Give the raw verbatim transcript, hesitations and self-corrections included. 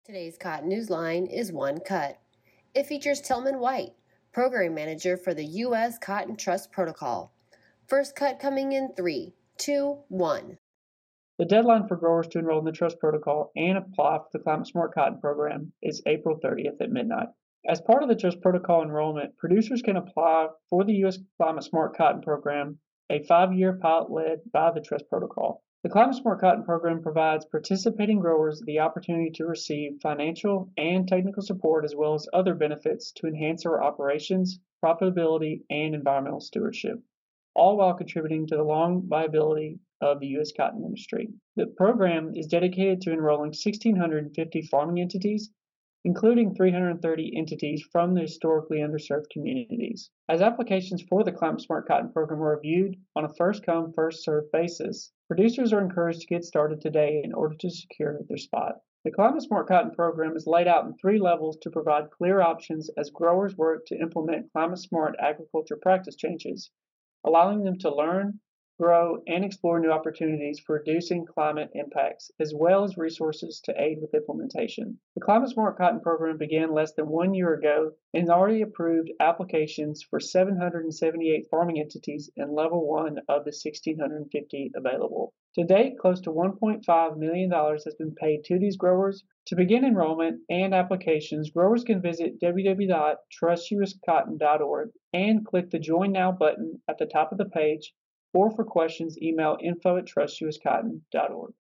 Today's Cotton Newsline is One Cut. It features Tillman White, Program Manager for the U S Cotton Trust Protocol. First cut coming in three, two, one. The deadline for growers to enroll in the Trust Protocol and apply for the Climate Smart Cotton Program is April thirtieth at midnight. As part of the Trust Protocol enrollment, producers can apply for the U S Climate Smart Cotton Program, a five-year pilot led by the Trust Protocol. The Climate Smart Cotton Program provides participating growers the opportunity to receive financial and technical support as well as other benefits to enhance their operations, profitability, and environmental stewardship, all while contributing to the long viability of the U S cotton industry. The program is dedicated to enrolling one thousand six hundred fifty farming entities, including three hundred thirty entities from the historically underserved communities. As applications for the Climate Smart Cotton Program are reviewed on a first-come, first-served basis, producers are encouraged to get started today in order to secure their spot. The Climate Smart Cotton Program is laid out in three levels to provide clear options as growers work to implement climate-smart agriculture practice changes, allowing them to learn, grow, and explore new opportunities for reducing climate impacts, as well as resources to aid with implementation. The Climate Smart Cotton Program began less than one year ago and already approved applications for seven hundred seventy-eight farming entities in Level one of the one thousand six hundred fifty available. To date, close to one point five million dollars has been paid to these growers. To begin enrollment and applications, growers can visit w w w dot trust u s cotton dot org and click the Join Now button at the top of the page, or for questions, email info at trust u s cotton dot org.